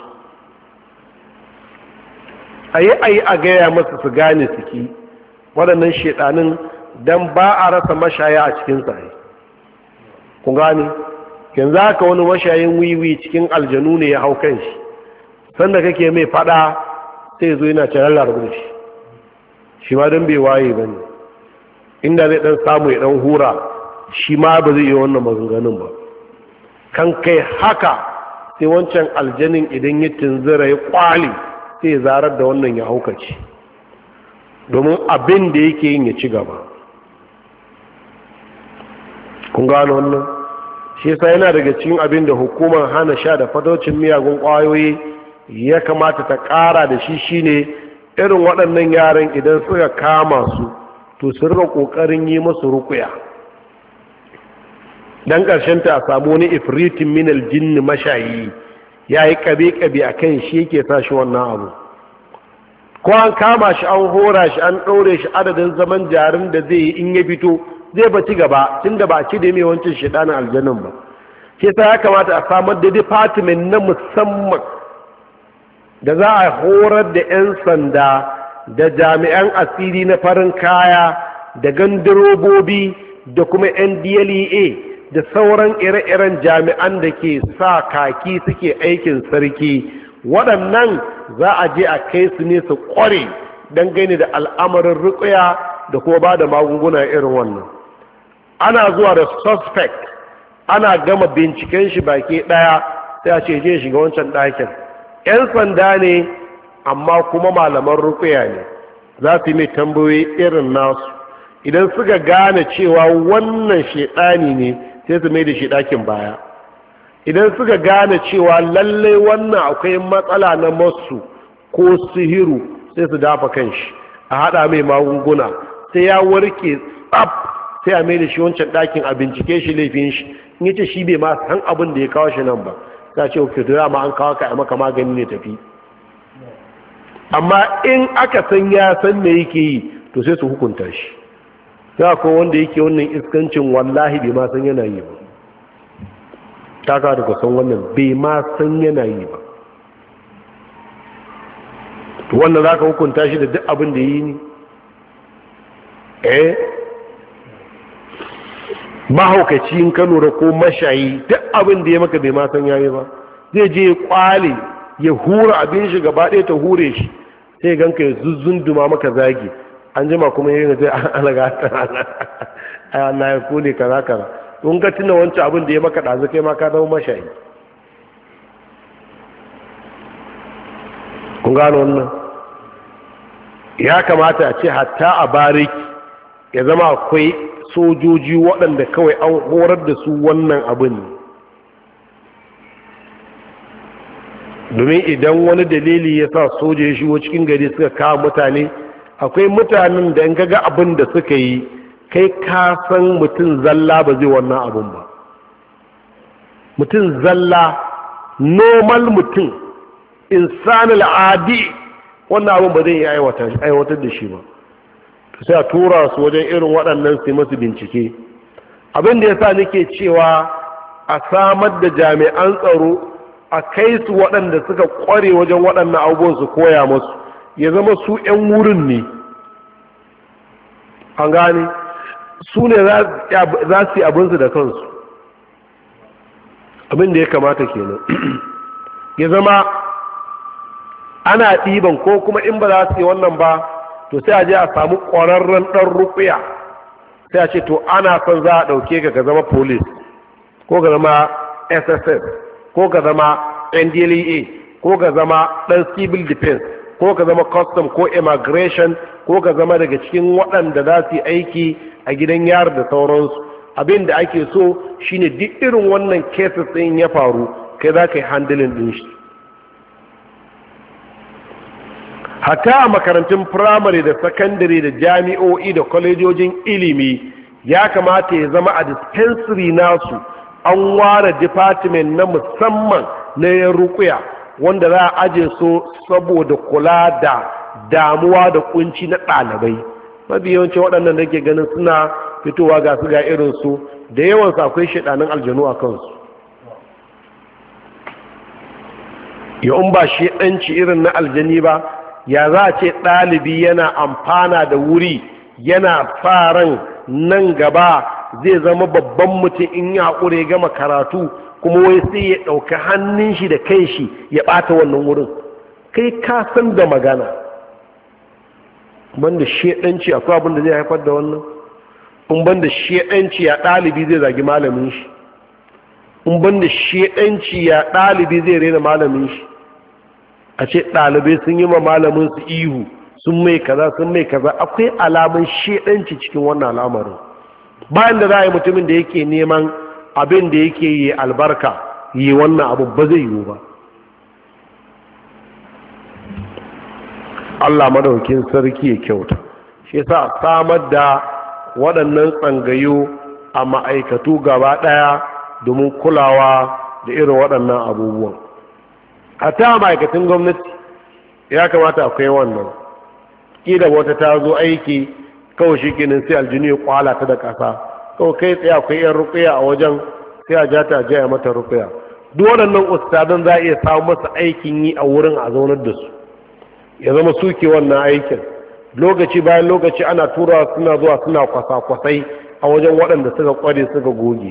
Ayi a gaya masa su gane suke waɗannan shedanin, don ba a rasa mashaya a cikin tsaye. Ku gane yanzu haka wani mashayin wiwi cikin aljanu ne ya hau kan shi, sanda kake mai fada sai zo yana canar larabar shi ma don bai waye ba ne, inda zai dan samu ya dan hura shi ma ba zai yi wannan maganganun ba. Kan kai haka sai wancan aljanin idan ya tunzura ya kwali sai ya zarar da wannan ya haukace, domin abin da yake yin ya ci gaba. Kun gano wannan? Shi yasa yana daga cikin abin da hukumar hana sha da fatocin miyagun ƙwayoyi ya kamata ta ƙara da shi shine irin waɗannan yaran idan suka kama su to su rika ƙoƙarin yi masu rukuya, dan ƙarshen ta a samu wani ifritin minal jinni mashayi ya yi ƙabe-ƙabe a kan shi yake sa shi wannan abu. Ko an kama shi an hora shi an ɗaure shi adadin zaman jarin da zai yi in ya fito zai baci gaba, tun da ba ci da mai wancan shiɗanin aljanun ba. Ke sa ya kamata a samar da department na musamman da za a horar da 'yan sanda da jami'an asiri na farin kaya da gandarobobi da kuma NDLEA da sauran ire-iren jami'an da ke sa kaki suke aikin sarki. Waɗannan za a je a kai su ne su ƙware dangane da al'amarin ruƙuya da kuma ba da magunguna irin wannan. Ana zuwa da suspect, ana gama binciken shi baki ɗaya sai a ce je shiga wancan ɗakin. 'Yan sanda ne amma kuma malaman ruƙuya ne, za su yi mai tambayoyi irin nasu. Idan suka gane cewa wannan shaidani ne sai su mai da shi ɗakin baya. Idan suka gane cewa lallai wannan akwai matsala na masu ko sihiru sai su dafa kanshi a haɗa mai magunguna sai ya warke tsaf, sai a mai da shi wancan ɗakin a bincike shi laifin shi. In yace shi bai ma san abin da ya kawo shi nan ba, ta ce ok to ma an kawo ka a maka magani ne tafi. Amma in aka san ya san me yake yi to sai su hukunta shi. Ya ko wanda yake wannan iskancin wallahi bai ma san yana yi ba, ta ka daga san wannan bai ma san yana yi ba, to wannan za ka hukunta shi da duk abin da yi ne? Mahaukaci in ka lura ko mashayi duk abin da ya maka bai ma san yayi ba, zai je ya kwale ya hura abin shi gaba ɗaya ta hure shi, sai ganka ya zuzzunduma maka zagi, an jima kuma yin zai ana gata ana ya kone kaza in ka tuna wancan abin da ya maka ɗazu kai ma ka zama mashayi. kun gano wannan? Ya kamata a ce hatta a bariki ya zama akwai sojoji waɗanda kawai an horar da su wannan abin, domin idan wani dalili ya sa soja ya shigo cikin gari suka kawo mutane, akwai mutanen da in ga abin da suka yi kai ka san mutum zalla ba zai wannan abin ba. Mutum zalla, normal mutum, insanul adi, wannan abin ba zai yi aiwatar da shi ba. Sai a tura su wajen irin waɗannan su masu bincike. Abin da ya sa nake cewa a samar da jami'an tsaro a kai su waɗanda suka ƙware wajen waɗannan abubuwan su koya masu, ya zama su 'yan wurin ne. An gane su ne za su yi abinsu da kansu, abin da ya kamata kenan ya zama ana ɗiban, ko kuma in ba za su yi wannan ba to sai a je a samu ƙwararren ɗan ruƙuya, sai a ce to ana son za a ɗauke ka zama police ko ka zama sss ko ka zama ndlea ko ka zama ɗan civil defense ko ka zama custom ko immigration ko ka zama daga cikin waɗanda za su yi aiki a gidan yari da sauransu. Abin da ake so shine duk irin wannan cases ɗin ya faru kai za ka yi handling ɗin shi. Hatta a makarantun firamare da sakandare da jami'o'i da kwalejojin ilimi ya kamata ya zama a dispensary nasu an ware department na musamman na yan rukuya wanda za a aje so saboda kula da damuwa da kunci na ɗalibai. Mafi yawancin waɗannan da ke ganin suna fitowa ga su ga irinsu da yawansu akwai shaɗanin aljanu a kansu. Ya ba shaɗanci irin na aljani ba, ya za a ce ɗalibi yana amfana da wuri yana faran nan gaba zai zama babban mutum in ya haƙure gama karatu, kuma wai sai ya ɗauki hannun shi da kai shi ya ɓata wannan wurin. Kai ka san da magana banda shedanci akwai abin da zai haifar da wannan. In banda shedanci ya ɗalibi zai zagi malamin shi, in banda shedanci ya ɗalibi zai rena malamin shi, a ce ɗalibai sun yi ma malamin su ihu sun mai kaza sun mai kaza. Akwai alamun shedanci cikin wannan al'amarin. Bayan da za a yi mutumin da yake neman abin da yake yi albarka yi wannan abu ba zai yiwu ba. Allah madaukin sarki ya kyauta. Shi yasa samar da waɗannan tsangayu a ma'aikatu gaba ɗaya domin kulawa da irin waɗannan abubuwan. Hatta ma'aikatan gwamnati ya kamata akwai wannan. Ƙila wata ta zo aiki kawai shi kenan sai aljini ya kwala ta da ƙasa, kawai kai tsaye akwai yan rukuya a wajen sai a ja ta jaya mata rukuya. Duk waɗannan ustadan za a iya samu masa aikin yi a wurin a zaunar da su, ya zama suke wannan aikin. Lokaci bayan lokaci ana turawa suna zuwa suna kwasa-kwasai a wajen waɗanda suka kware suka goge.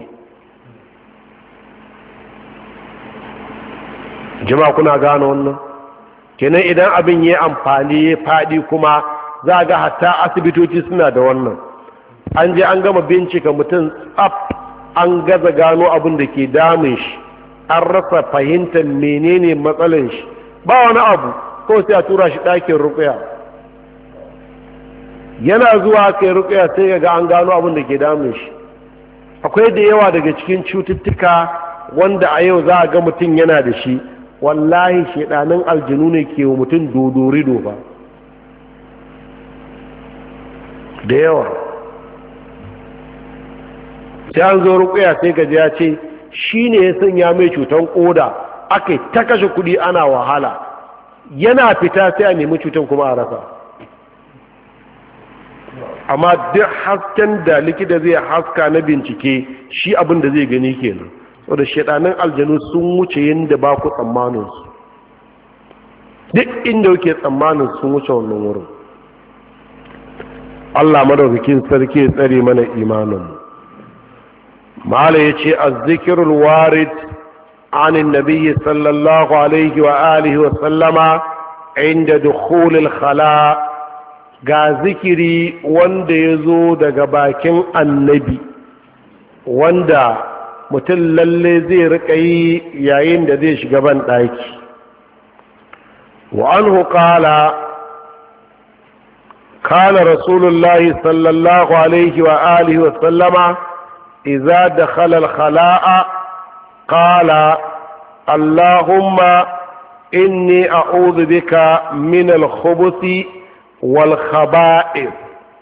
Jama'a kuna gane wannan? Kenan idan abin ya amfani ya faɗi kuma za a ga hatta asibitoci suna da wannan. An je an gama bincika mutum tsaf an gaza gano abin da ke damun shi, an rasa fahimtar menene matsalan shi, ba wani abu ko sai a tura shi ɗakin rukuya. Yana zuwa kai rukuya sai ga an gano abin da ke damun shi. Akwai da yawa daga cikin cututtuka wanda a yau za a ga mutum yana da shi, wallahi shedanin aljinu ne ke wa mutum dodorido ba. Da yawa sai an zo rukuya sai gaji ya ce shi ne ya sanya mai cutan koda, aka ta kashe kudi ana wahala, yana fita sai a nemi cutan kuma a rasa. Amma duk hasken da likita zai haska na bincike shi abin da zai gani kenan, saboda shedanin aljanu sun wuce yadda ba ku tsammaninsu. Duk inda kuke tsammanin sun wuce wannan wurin. Allah madaukakin sarki ya tsare mana imaninmu. Mala ya ce azzikirul warid anin nabiyyi sallallahu alaihi wa alihi wa sallama inda dukhulil khala, ga zikiri wanda ya zo daga bakin annabi wanda mutum lalle zai riƙa yi yayin da zai shiga ban ɗaki. Wa anhu qala كان رسول الله صلى الله عليه وآله وسلم إذا دخل الخلاء قال اللهم إني أعوذ بك من الخبث والخبائث.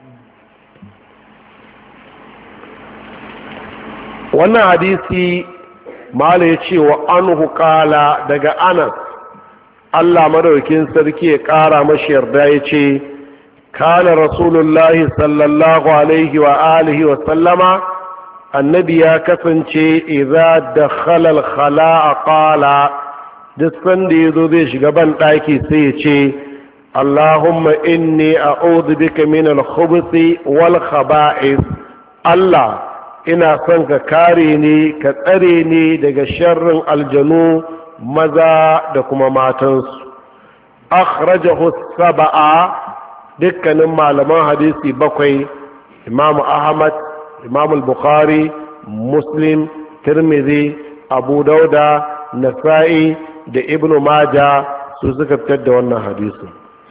wannan hadisi mala ya ce wa anhu kala daga Anas, Allah madaukin sarki ya ƙara mashi yarda, ya ce كان رسول الله صلى الله عليه وآله وسلم النبي يا كسنشي إذا دخل الخلاء قال دسن دي ذوذيش قبل تاكي سيشي اللهم إني أعوذ بك من الخبث والخبائث. الله ina son ka kare ni ka tsare ni daga sharrin aljanu maza da kuma matansu. Akhrajahu sab'a, dukkanin malaman hadisi bakwai, Imam Ahmad, Imam Bukhari, Muslim, Tirmidhi, Abu Dauda, Nasa'i da Ibn Majah su suka fitar da wannan hadisin.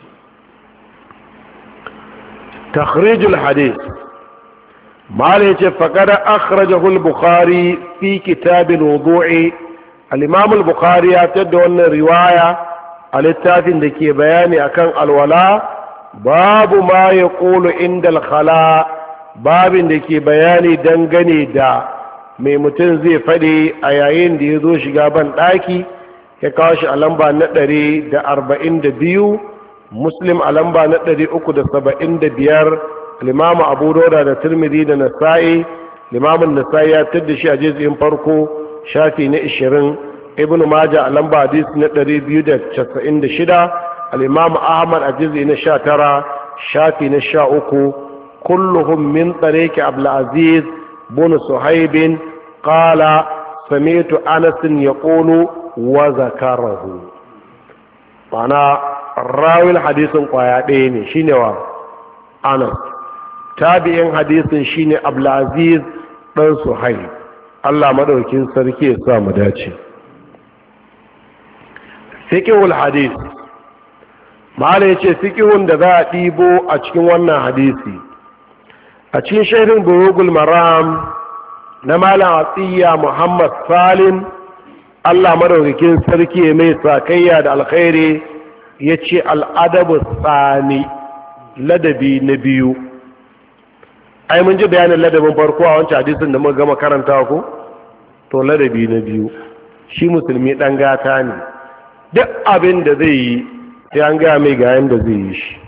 Takhrijul hadith, mala yace faqad akhrajahu al-Bukhari fi kitab al-wudu'i. Al-Imam al-Bukhari ya fitar da wannan riwaya a littafin da ke bayani akan alwala, babu ma yaqulu inda al-khala, babin da ke bayani dangane da mai mutum zai faɗi a yayin da ya zo shiga ban ɗaki. Ya kawo shi a lamba na 142, Muslim a lamba na 375, Limamu Abu Dauda da Tirmidhi da Nasa'i. Limamun Nasa'i ya fitar da shi a juz'in farko shafi na 20, Ibn Majah a lamba hadisi na 296, al-Imam Ahmad a juz'i na 19 shafi na 13, kulluhum min tariqi Abdul Aziz bin Suhaib qala sami'tu Anas yaqulu wa zakarahu. Mana rawil hadisin kwaya ɗaya ne, shine wa Anas. Tabi'in hadisin shine Abdul Aziz dan Suhaib. Allah madaukin sarki ya sa mu dace. Fiqhul hadith, mala yace fiqhun da za a ɗibo a cikin wannan hadisi. A cikin sharhin Bulughul Maram na Malam Atiyya Muhammad Salim, Allah madaukakin sarki mai sakayya da alkhairi, yace al-adabu tsani, ladabi na biyu. Ai mun ji bayanin ladabin farko a wancan hadisin da muka gama karantawa ko? To ladabi na biyu, shi musulmi dan gata ne, duk abin da zai yi sai an gaya mai ga yanda zai yi shi.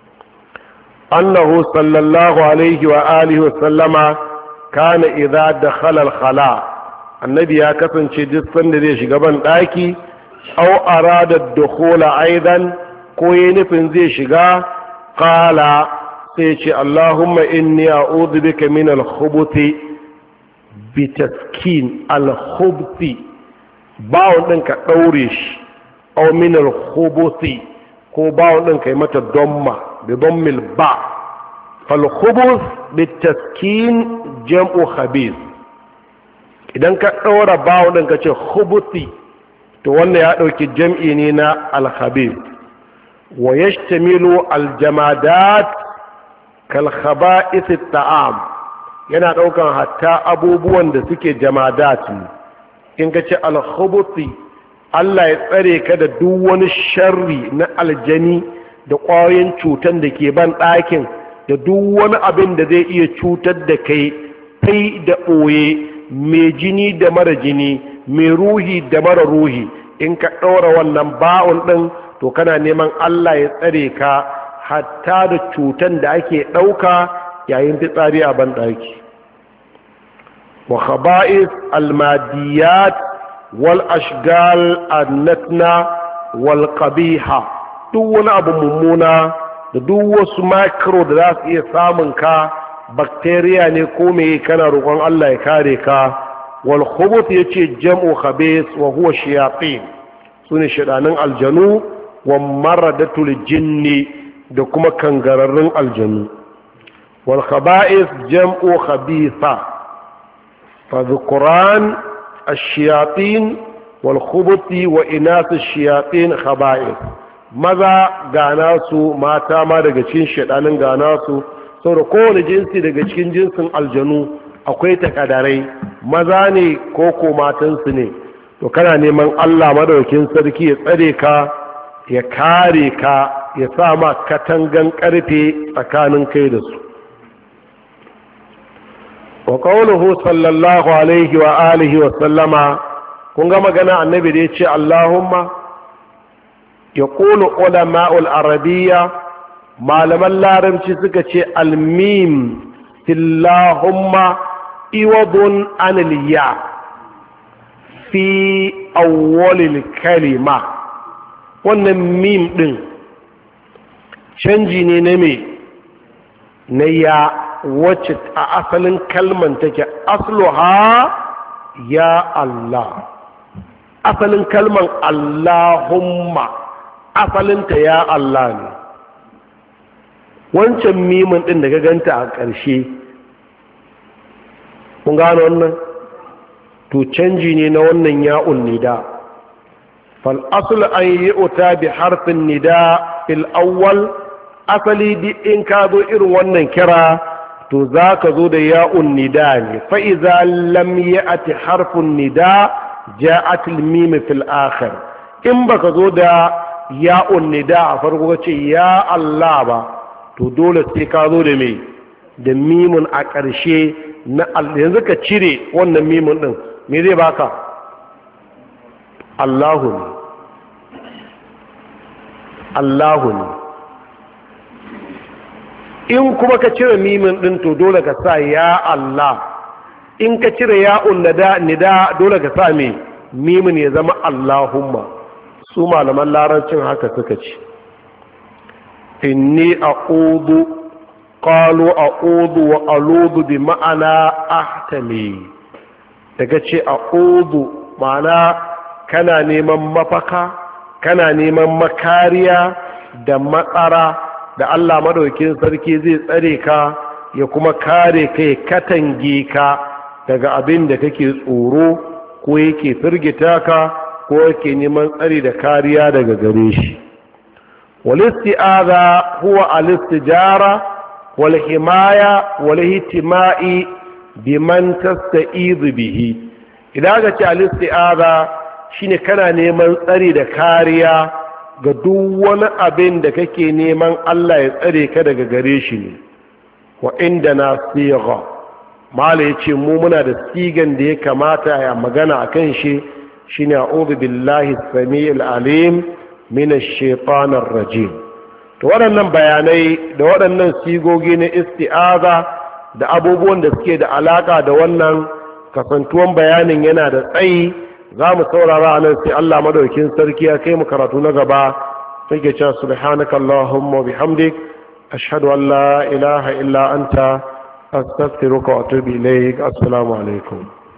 Annahu sallallahu alaihi wa alihi wa sallama kana idza dakhala al-khala, annabi ya kasance duk sanda zai shiga ban daki aw arada dukhula aidan, ko yayin nufin zai shiga, qala sai ce Allahumma inni a'udhu bika min al-khubuthi, bi taskin al-khubuthi, bawon din ka daure shi, aw min al-khubuthi, ko bawon din kai mata damma bi dammil ba. fal khubuth bi taskin jam'u khabith. Idan ka daura bawon din ka ce khubuthi, to wannan ya dauki jam'i ne na al-khabith. Wa yashtamilu al-jamadat kal khaba'ith at-ta'am, yana daukan hatta abubuwan da suke jamadat ne. In ka ce al-khubuthi, Allah ya tsare ka da duk wani sharri na aljani da ƙwayoyin cutan da ke ban ɗakin, da duk wani abin da zai iya cutar da kai, kai da ɓoye, mai jini da mara jini, mai ruhi da mara ruhi. In ka ɗaura wannan ba'un ɗin, to kana neman Allah ya tsare ka hatta da cutan da ake ɗauka yayin fitsari a ban ɗaki. Wa khaba'is al-madiyat wal ashgal annatna wal qabiha, duk wani abu mummuna da duk wasu micro da za su iya samun ka, bacteria ne ko me, kana roƙon Allah ya kare ka. Wal khubuth yace jam'u khabith wa huwa shayatin, sune shaydanin aljanu, wa maradatul jinni, da kuma kangararrun aljanu. Wal khaba'ith jam'u khabitha, fa dhukran الشياطين والخبث وإناث الشياطين خبائث. maza ga nasu, mata ma daga cikin shedanin ga nasu, saboda kowane jinsi daga cikin jinsin aljanu akwai takadarai, maza ne ko ko matansu ne. To kana neman Allah madaukakin sarki ya tsare ka, ya kare ka, ya sa ma katangan karfe tsakanin kai da su. Wa qawluhu sallallahu alaihi wa alihi wa sallama, kun ga magana annabi da yace Allahumma, yaqulu ulama'ul arabiyya, malaman larabci suka ce almim fillahumma iwadun anil ya fi awwalil kalima. Wannan mim din canji ne na me, na ya wacce a asalin kalman take asluha ya Allah. Asalin kalman Allahumma asalinta ya Allah ne. Wancan mimin ɗin da ka ganta a ƙarshe, kun gano wannan? To canji ne na wannan ya'un nida. Fal asul an yi uta bi harfin nida fil awwal, asali di in ka zo irin wannan kira to za ka zo da ya'un nida ne. Fa iza lam ya'ti harfun nida ja'at al mim fil akhir. In baka zo da ya'un nida a farko ka ce ya Allah ba, to dole sai ka zo da me, da mimun a ƙarshe na yanzu ka cire wannan mimun din, me zai baka? Allahu ne. Allahu ne. In kuma ka cire mimun din to dole ka sa ya Allah. In ka cire ya'un nida dole ka sa me, mimun ya zama Allahumma. Su malaman larabcin haka suka ce. Inni a'udhu, qalu a'udhu wa aludu bi ma'ana ahtami. Daga ce a'udhu ma'ana kana neman mafaka, kana neman makariya da matsara da Allah madaukin sarki zai tsare ka ya kuma kare kai katange ka daga abin da kake tsoro ko yake firgita ka ko yake neman tsari da kariya daga gare shi. والاستعاذة هو الاستجارة والحماية والاهتماء بمن تستعيذ به. إذا قلت الاستعاذة shine kana neman tsari da kariya ga duk wani abin da kake neman Allah ya tsare ka daga gare shi ne. Wa inda na siga mala yace mu muna da sigan da ya kamata ya magana akan shi shine a'udhu billahi as-sami'il alim min ash-shaytanir rajim. To waɗannan bayanai da waɗannan sigogi na isti'aza da abubuwan da suke da alaka da wannan kasantuwan bayanin yana da tsayi, za mu saurara a nan sai Allah madaukin sarki ya kai mu karatu na gaba. Sai ke cewa subhanaka allahumma bihamdik ashhadu an la ilaha illa anta astaghfiruka wa atubu ilaik. Assalamu alaikum.